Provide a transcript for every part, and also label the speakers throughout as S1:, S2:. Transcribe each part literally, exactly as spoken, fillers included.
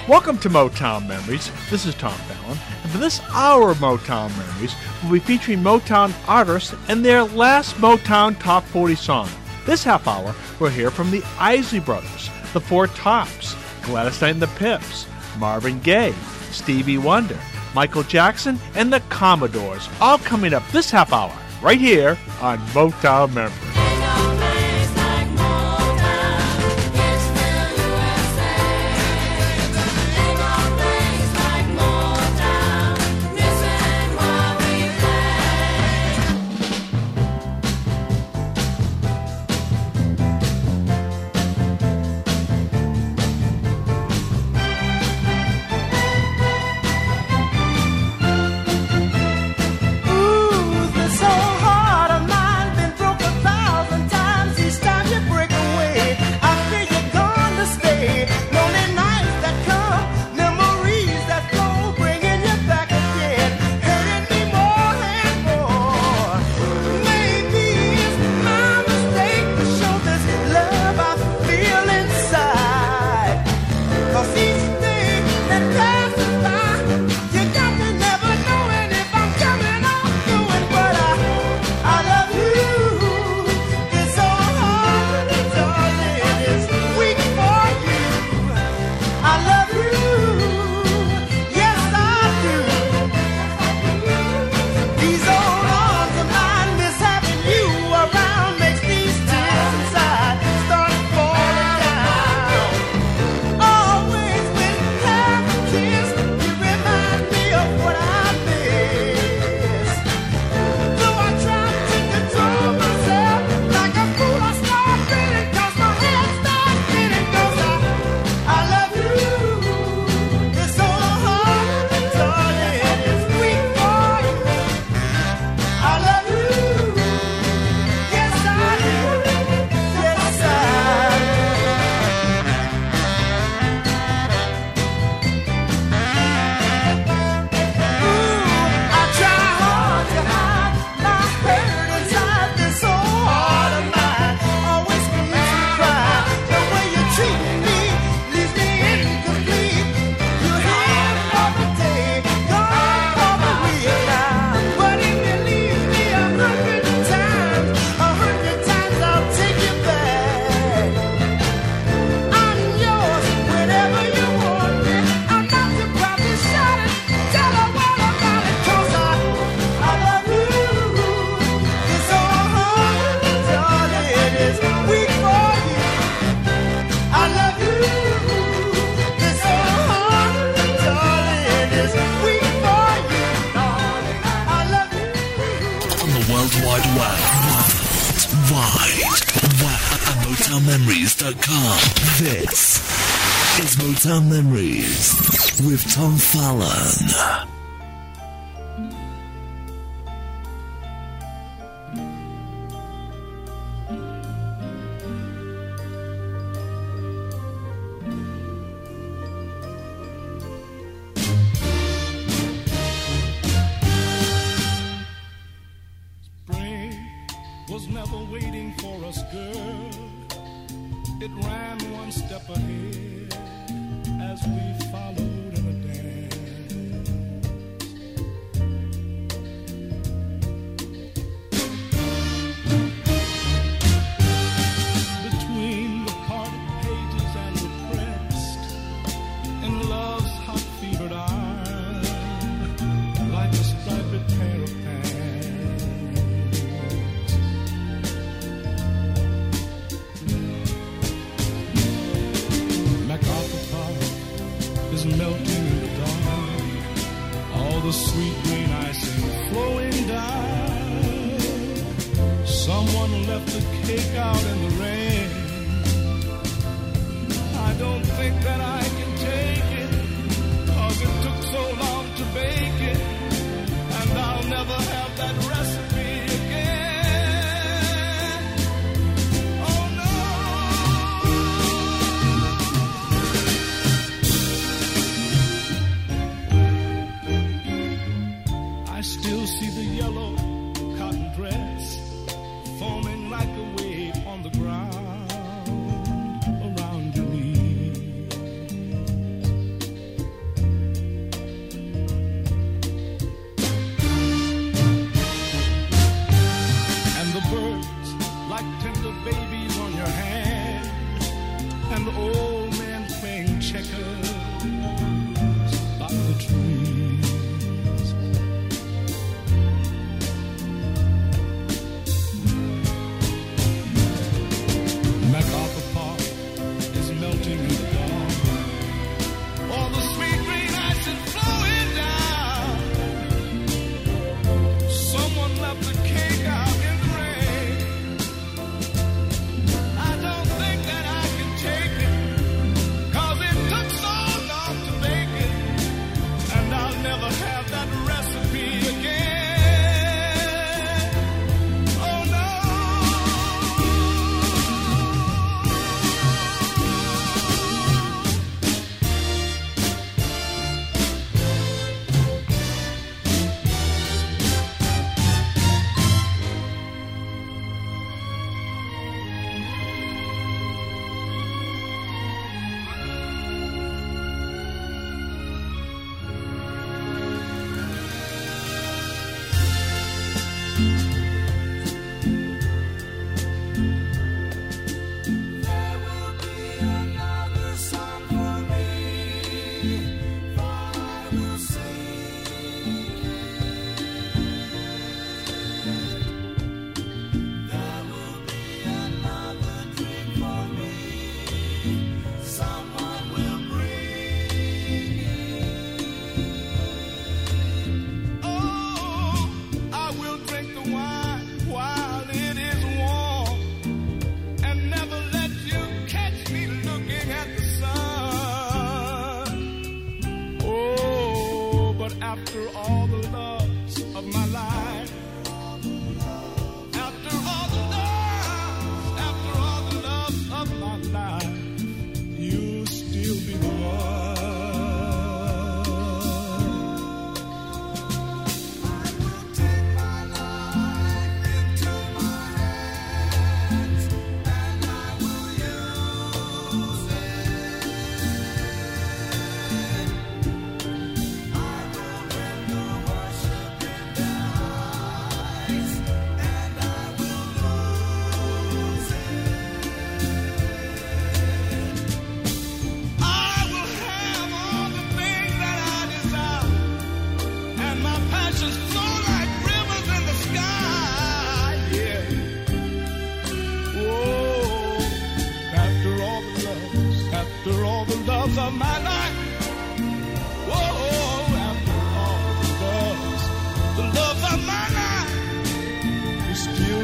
S1: Welcome to Motown Memories. This is Tom Fallon, and for this hour of Motown Memories, we'll be featuring Motown artists and their last Motown Top forty song. This half hour, we'll hear from the Isley Brothers, the Four Tops, Gladys Knight and the Pips, Marvin Gaye, Stevie Wonder, Michael Jackson, and the Commodores, all coming up this half hour, right here on Motown Memories.
S2: This is Motown Memories with Tom Fallon.
S3: See the yellow cotton dress foaming like a wave on the ground.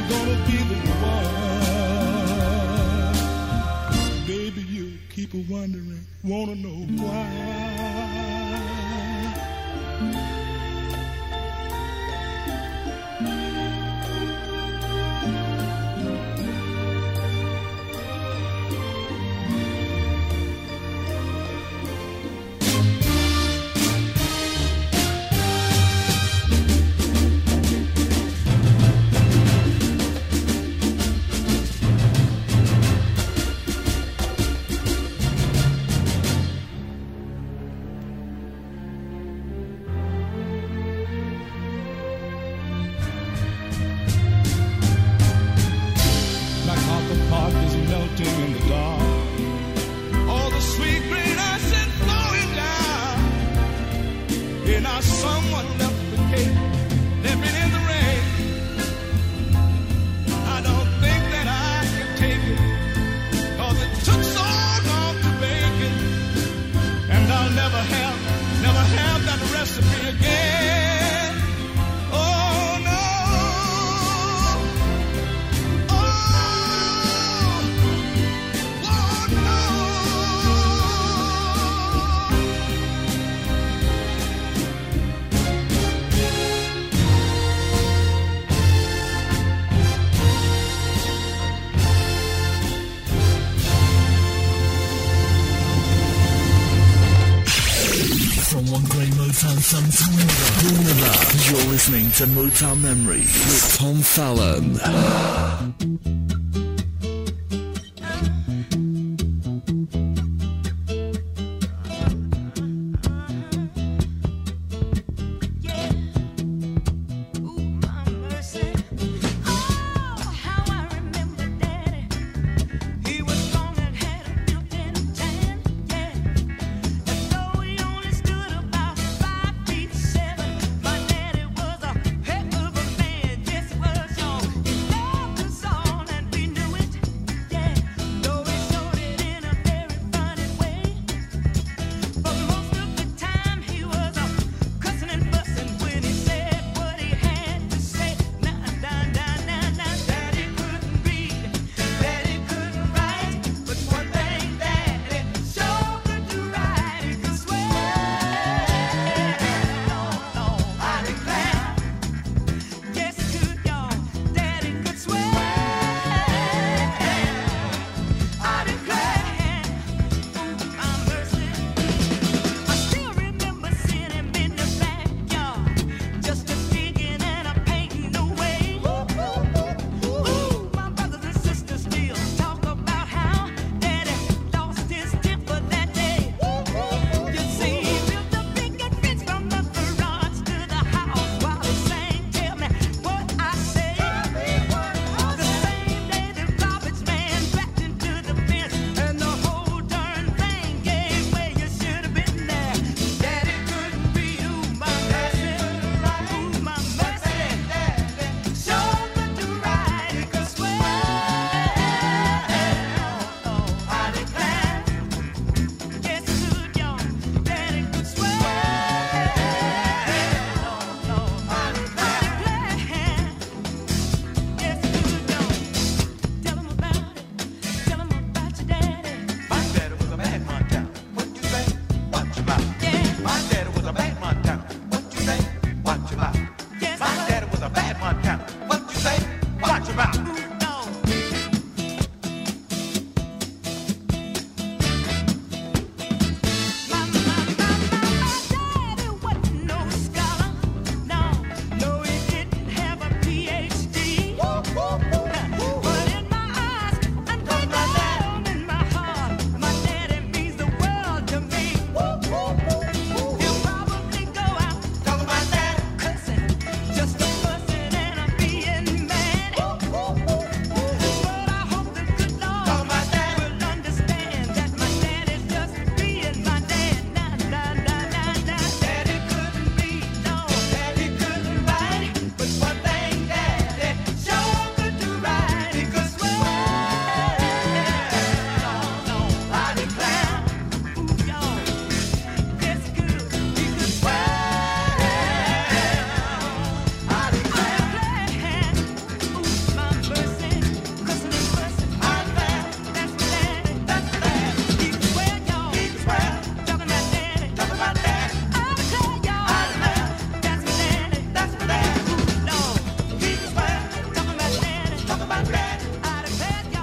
S3: gonna be the one. Baby, you keep a wondering, wanna know why.
S2: You're listening to Motown Memories with Tom Fallon.
S4: Heck of a man, just was on. He loved us all and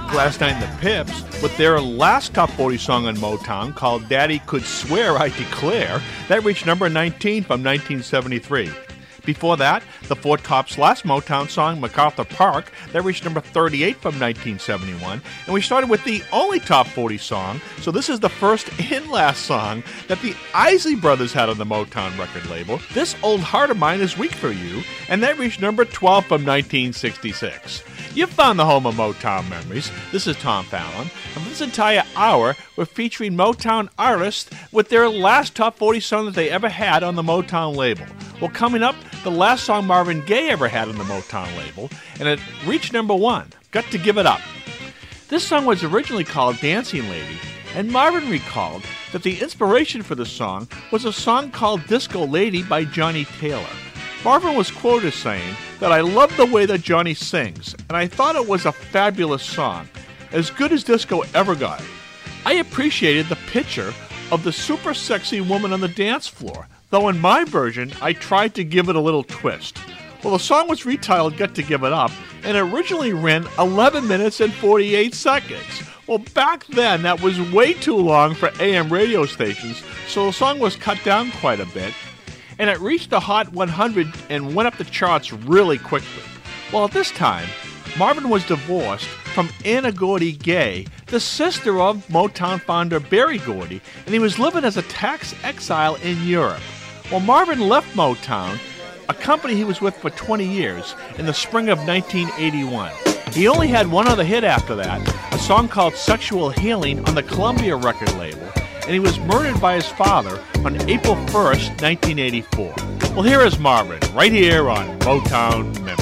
S1: Gladys Knight and the Pips with their last top forty song on Motown called Daddy Could Swear I Declare. That reached number nineteen from nineteen seventy-three. Before that, the Four Tops' last Motown song, MacArthur Park, that reached number thirty-eight from nineteen seventy-one. And we started with the only top forty song, so this is the first and last song that the Isley Brothers had on the Motown record label. This Old Heart of Mine Is Weak for You, and that reached number twelve from nineteen sixty-six. You've found the home of Motown memories. This is Tom Fallon, and for this entire hour, we're featuring Motown artists with their last top forty song that they ever had on the Motown label. Well, coming up, the last song Marvin Gaye ever had on the Motown label, and it reached number one, Got to Give It Up. This song was originally called Dancing Lady, and Marvin recalled that the inspiration for the song was a song called Disco Lady by Johnny Taylor. Marvin was quoted as saying that I love the way that Johnny sings, and I thought it was a fabulous song, as good as disco ever got. I appreciated the picture of the super sexy woman on the dance floor, though in my version, I tried to give it a little twist. Well, the song was retitled Got to Give It Up, and it originally ran eleven minutes and forty-eight seconds. Well, back then, that was way too long for A M radio stations, so the song was cut down quite a bit, and it reached the Hot one hundred and went up the charts really quickly. Well, at this time, Marvin was divorced from Anna Gordy Gay, the sister of Motown founder Berry Gordy, and he was living as a tax exile in Europe. Well, Marvin left Motown, a company he was with for twenty years, in the spring of nineteen eighty-one. He only had one other hit after that, a song called Sexual Healing on the Columbia record label, and he was murdered by his father on April first, nineteen eighty-four. Well, here is Marvin, right here on Motown Memories.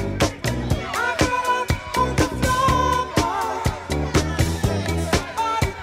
S4: Body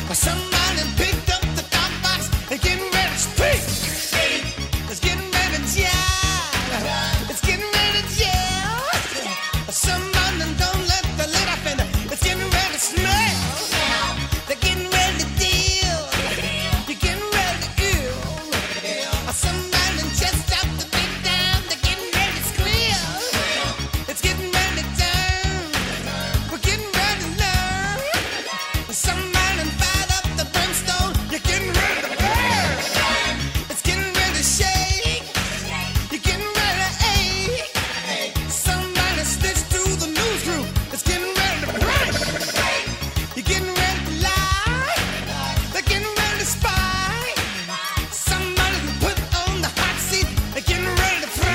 S4: Somebody picked up the talk box and getting ready to speak. It's getting ready to jive. It's getting ready to jive. Somebody don't let the lid up in it. It's getting ready to smell. They're getting ready to deal. You're getting ready to ill. Somebody just out the big down. They're getting ready to squeal. It's getting ready to turn. We're getting ready to learn. Somebody fired up the brimstone. You're getting ready to burn. It's getting ready to shake. You're getting ready to ache. Somebody stitched through the news crew. It's getting ready to break. You're getting ready to lie. They're getting ready to spy. Somebody put on the hot seat. They're getting ready to fry.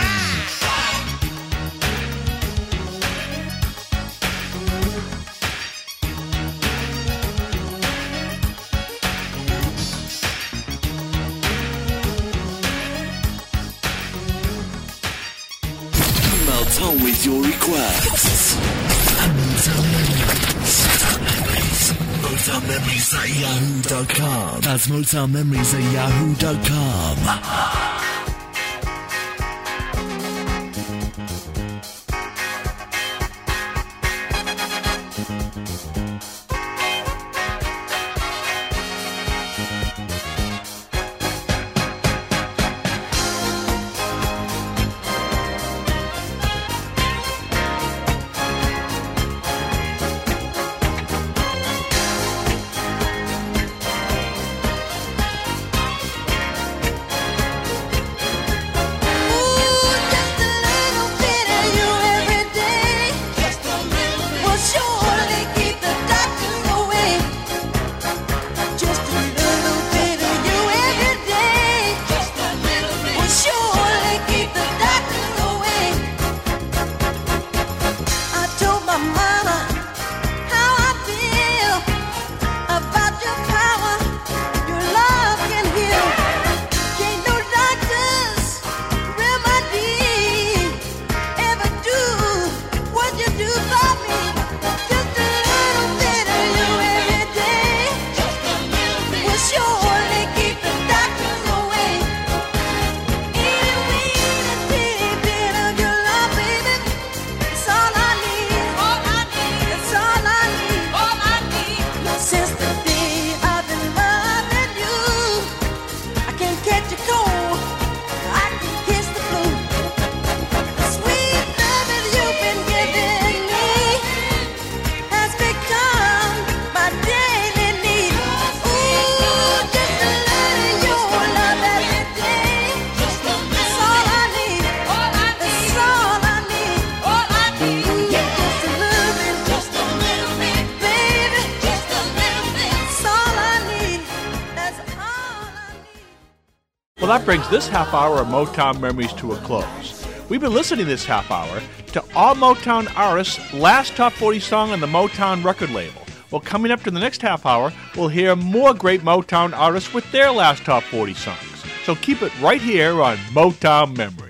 S2: Email Tom with your requests. And Motown Memories. Motown Memories at yahoo dot com. That's Motown Memories at yahoo dot com.
S1: Well, that brings this half hour of Motown Memories to a close. We've been listening this half hour to all Motown artists' last top forty song on the Motown record label. Well, coming up to the next half hour, we'll hear more great Motown artists with their last top forty songs. So keep it right here on Motown Memories.